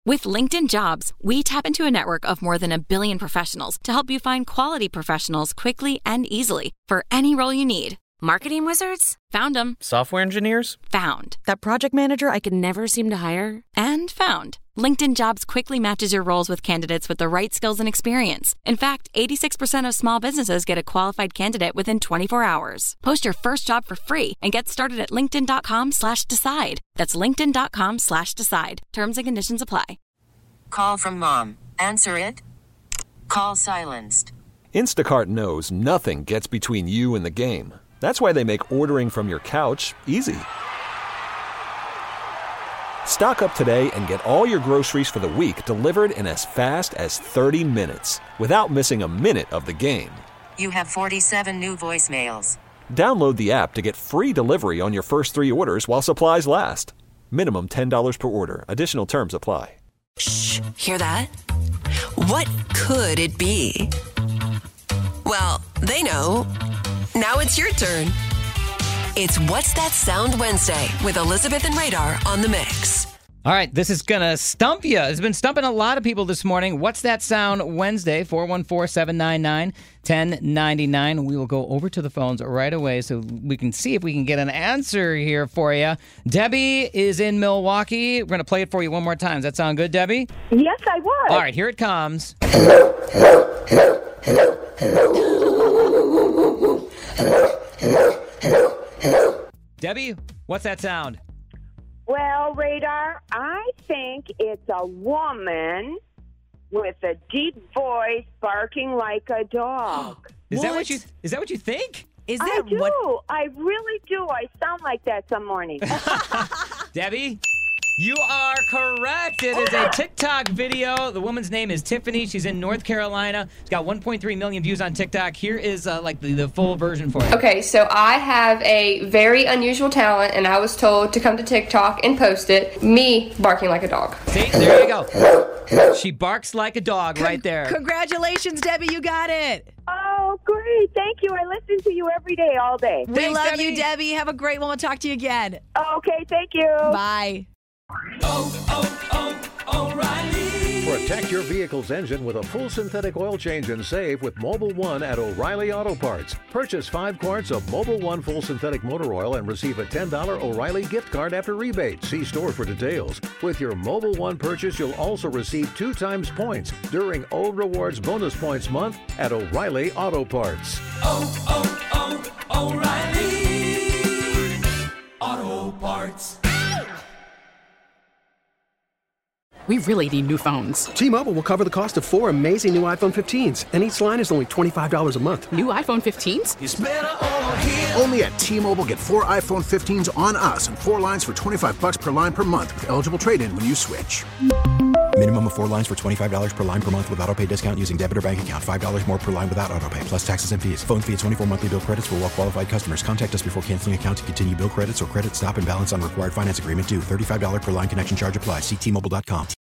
With LinkedIn Jobs, we tap into a network of more than 1 billion professionals to help you find quality professionals quickly and easily for any role you need. Marketing wizards? Found them. Software engineers? Found. That project manager I could never seem to hire? And found. LinkedIn Jobs quickly matches your roles with candidates with the right skills and experience. In fact, 86% of small businesses get a qualified candidate within 24 hours. Post your first job for free and get started at linkedin.com/decide. That's linkedin.com/decide. Terms and conditions apply. Call from mom. Answer it. Call silenced. Instacart knows nothing gets between you and the game. That's why they make ordering from your couch easy. Stock up today and get all your groceries for the week delivered in as fast as 30 minutes without missing a minute of the game. You have 47 new voicemails. Download the app to get free delivery on your first 3 orders while supplies last. Minimum $10 per order. Additional terms apply. Shh, hear that? What could it be? Well, they know. Now it's your turn. It's What's That Sound Wednesday with Elizabeth and Radar on the mix. All right, this is going to stump you. It's been stumping a lot of people this morning. What's That Sound Wednesday? 414-799-1099. We will go over to the phones right away so we can see if we can get an answer here for you. Debbie is in Milwaukee. We're going to play it for you one more time. Does that sound good, Debbie? Yes, I would. All right, here it comes. Debbie, what's that sound? Well, Radar, I think it's a woman with a deep voice barking like a dog. Is that what you think? Is that I do. what? I really do. I sound like that some mornings. Debbie, you are correct. It is a TikTok video. The woman's name is Tiffany. She's in North Carolina. She's got 1.3 million views on TikTok. Here is the full version for you. Okay, so I have a very unusual talent, and I was told to come to TikTok and post it. Me barking like a dog. See, there you go. She barks like a dog right there. Congratulations, Debbie. You got it. Oh, great. Thank you. I listen to you every day, all day. We Thanks, love Debbie. you, Debbie. Have a great one. We'll talk to you again. Okay, thank you. Bye. O'Reilly. Protect your vehicle's engine with a full synthetic oil change and save with Mobil 1 at O'Reilly Auto Parts. Purchase 5 quarts of Mobil 1 full synthetic motor oil and receive a $10 O'Reilly gift card after rebate. See store for details. With your Mobil 1 purchase, you'll also receive 2 times points during O Rewards Bonus Points Month at O'Reilly Auto Parts. O'Reilly Auto Parts. We really need new phones. T-Mobile will cover the cost of 4 amazing new iPhone 15s, and each line is only $25 a month. New iPhone 15s? It's better over here. Only at T-Mobile, get 4 iPhone 15s on us and 4 lines for $25 per line per month with eligible trade-in when you switch. Minimum of 4 lines for $25 per line per month with autopay discount using debit or bank account. $5 more per line without autopay, plus taxes and fees. Phone fee at 24 monthly bill credits for well-qualified customers. Contact us before canceling account to continue bill credits or credit stop and balance on required finance agreement due. $35 per line connection charge applies. See T-Mobile.com.